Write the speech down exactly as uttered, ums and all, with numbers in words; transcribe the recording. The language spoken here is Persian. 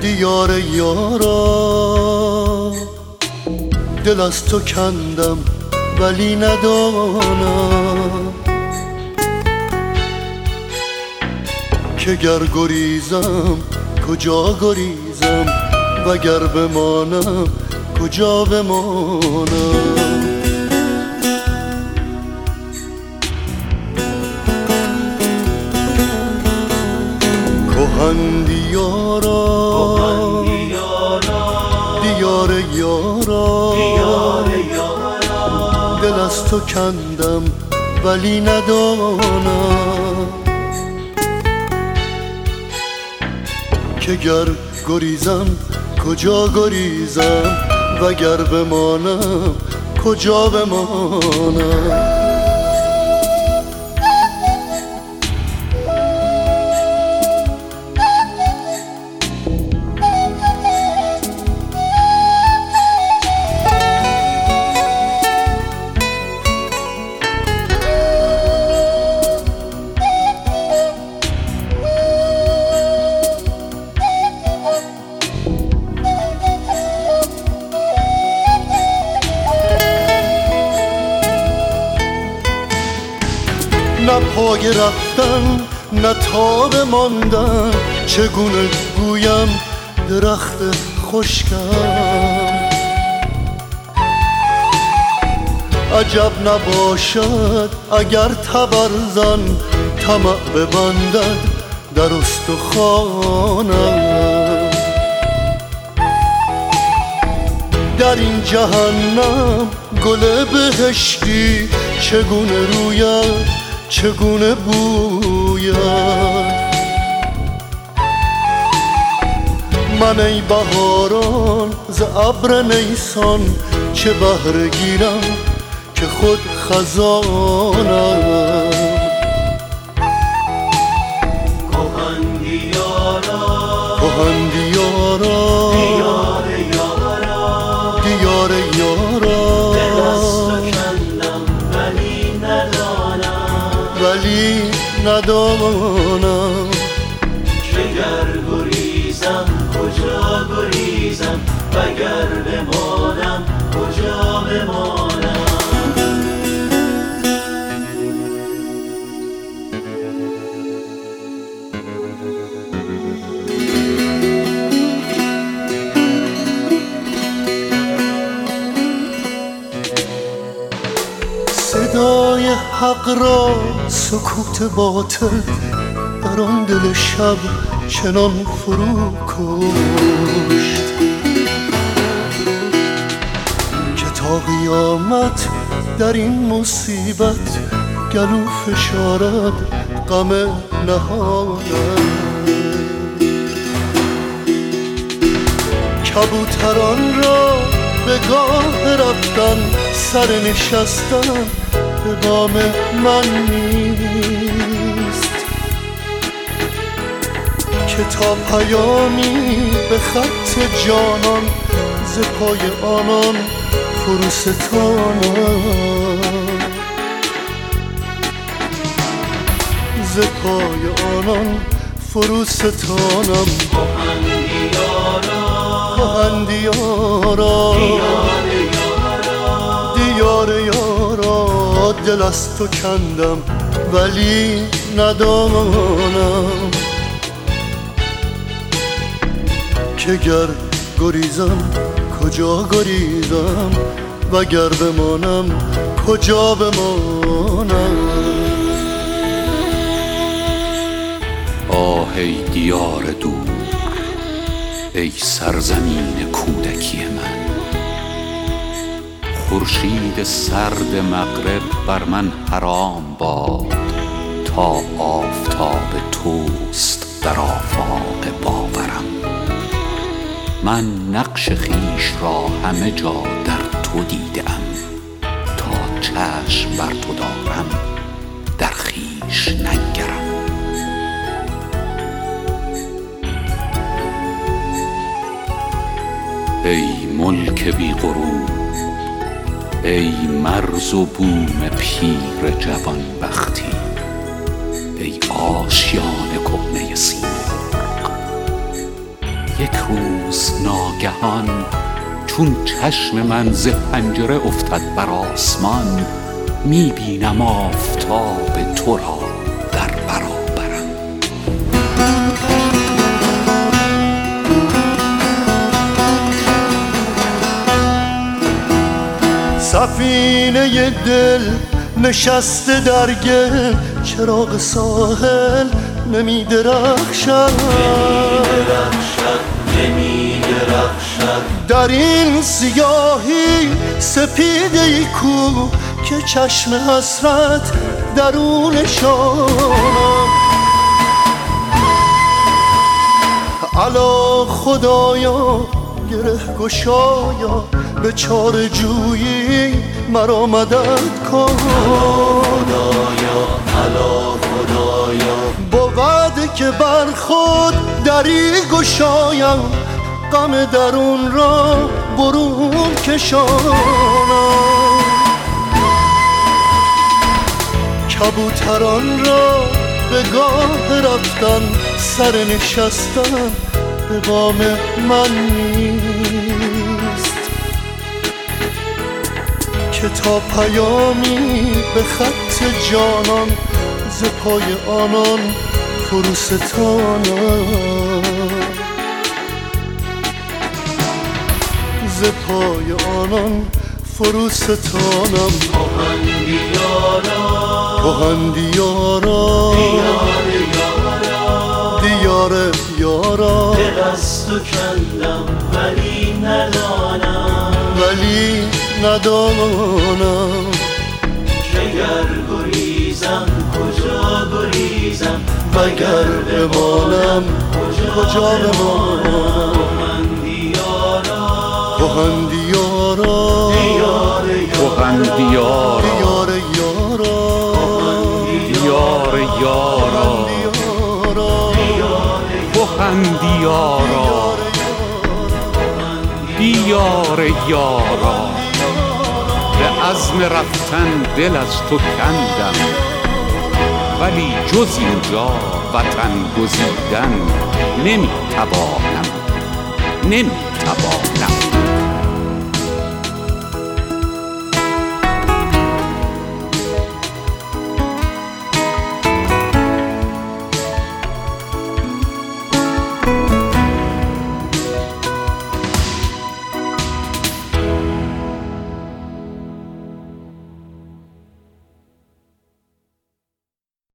دیار یارا دل از تو کندم ولی ندانم که گر گریزم کجا گریزم وگر بمانم کجا بمانم. کهن دیارا دیار یارا دل از تو کندم ولی ندانم که گر گریزم کجا گریزم وگر بمانم کجا بمانم. نه پای رفتن نه تاب ماندن، چگونه گویم درخت خشکم. عجب نباشد اگر تبرزن طمع ببندد در استخوانم. در این جهنم گل بهشتی چگونه روید چگونه بوید. من ای بهاران ز ابر نیسان چه بهره گیرم که خود خزانم. کهن دیارا کهن دیارا دیار یارا دیار یارا دل از تو کندم ولی ندانم ولی ندانم که گر گریزم کجا گریزم وگر بمانم کجا بمانم. صدای حق را سکوت باطل در آن دل شب چنان فرو کشت که تا قیامت در این مصیبت گلو فشارد غم نهانم. کبوتران را به گاه رفتن سر نشستن به بام من نیست که تا پیامی به خط جانان ز پای آنان فرو ستانم. ز پای آنان فرو ستانم. کهن دیارا کهن دیارا دیار یارا دل از تو کندم ولی ندانم که گر گریزم کجا گریزم وگر بمانم کجا بمانم. آه ای دیار دور، ای سرزمین کودکی من. خورشید سرد مغرب بر من حرام باد تا آفتاب توست در آفاق باورم. من نقش خیش را همه جا در تو دیدم، تا چشم بر تو دارم در خیش ننگرم. ای ملک بی غرور، ای مرز و بوم پیر جوان بختی، ای آشیان کهنه سیمرغ. یک روز ناگهان چون چشم من ز پنجره افتد بر آسمان، می بینم آفتاب تو را در برابرم. سفینه دل نشسته در گل، چراغ ساحل نمی درخشد، نمی درخشد. در این سیاهی سپیده ای کو که چشم حسرت درونشانم. الا خدایا گره گشایا، به چاره جویی مرا مدد کن. خدایا الا خدایا، بود که بر خود دری گشایم، غم درون را برون کشانم. کبوتران را به گاه رفتن، سر نشستن به بام من نیست، که تا پیامی به خط جانان ز پای آنان فروستانم. ز پای آنان فروستانم. کهندیارا دیار یارا، دل از تو کندم ولی ندانم، ولی ندانم. جگر گریزم کجا گریزم، وگر بمانم کجا بمانم. کهندیارا دیار کهندیارا دیار یارا، دیار یارا، کهندیارا دیار یارا. به عزم رفتن دل از تو کندم، ولی جز اینجا وطن گزیدن نمی توانم، نمی